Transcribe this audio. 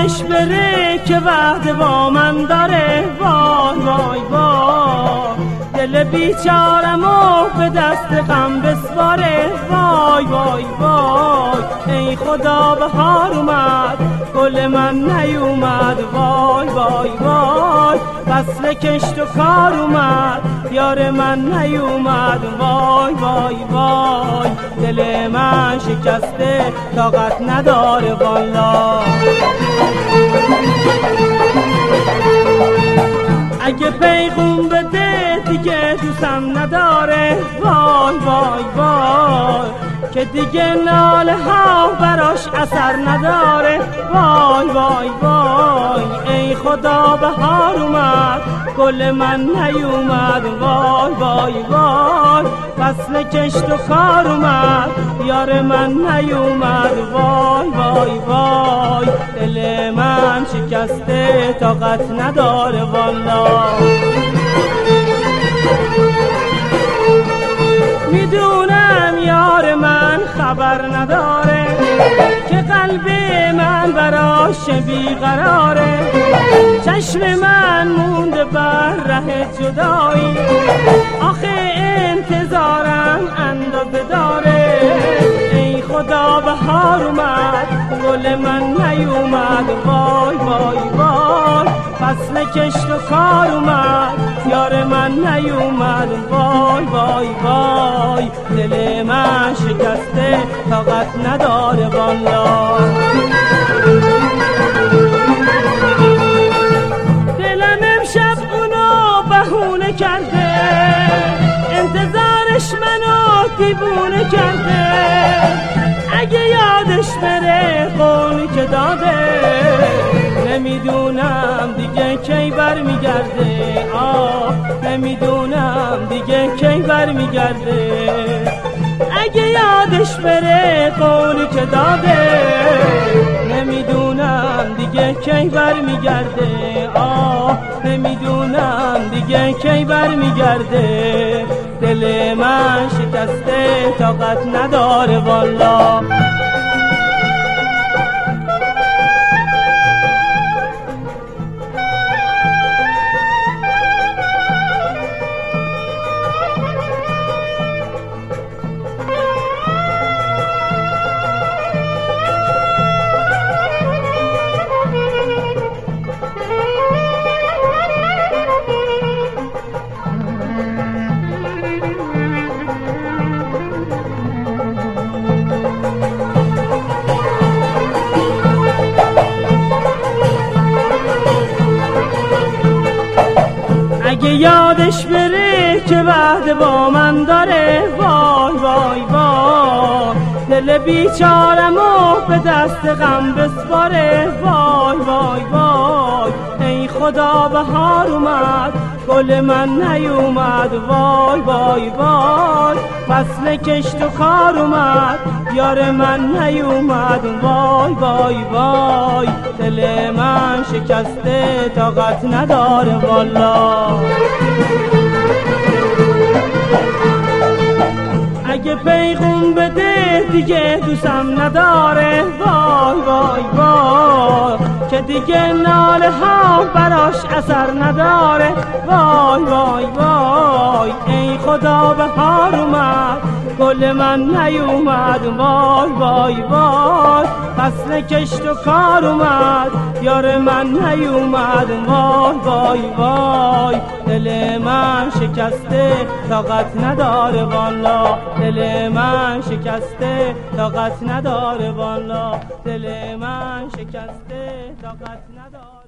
یادش بره که وعده با من داره. وای وای وای دل بیچارمو به دست غم بسپاره. وای وای وای ای خدا بهار اومد گل من نیومد. وای وای وای فصل کشت و کار اومد یار من نیومد. وای وای وای دل من شکسته طاقت نداره والا. اگه پیغام بده دیگه دوستم نداره. وای وای وای که دیگه ناله ها براش اثر نداره. وای وای وای ای خدا بهار اومد گل من نیومد. وای وای وای فصل کشت و کار اومد یار من نیومد. وای وای وای دل من شکسته طاقت نداره والا. میدونم یار من خبر نداره که قلب من براش بیقراره. چشم من مونده بر ره جدایی آخه انتظارم اندازه داره. ای خدا بهار اومد گل من نیومد. وای وای وای فصل کشت و کار اومد یار من نیومد. وای وای وای دل من شکسته طاقت نداره والا. دلم امشب اونو بهونه کرده انتظارش منو دیوونه کرده. اگه یادش بره قولی که داده نمیدونم دیگه کی برمیگرده. نمیدونم دیگه کی برمیگرده. اگه یادش بره قولی که داده نمیدونم دیگه کی برمیگرده. نمیدونم دیگه کی برمیگرده. دل من شکسته طاقت نداره والا. اگه یادش بره که وعده با من داره. وای وای وای دل بیچارمو به دست غم بسپاره. وای وای وای ای خدا بهار اومد گل من نیومد. وای وای وای فصل کشت و کار اومد یار من نیومد. وای وای وای دل من شکسته طاقت نداره والا. اگه پیغام بده دیگه دوستم نداره. وای وای وای که دیگه ناله ها براش اثر نداره. وای وای وای ای خدا بهار اومد گل من نیومد. وای وای وای فصل کشت و کار اومد یار من نیومد. وای وای وای دل من شکسته طاقت نداره والا. دل من شکسته طاقت نداره والا. دل من شکسته طاقت نداره.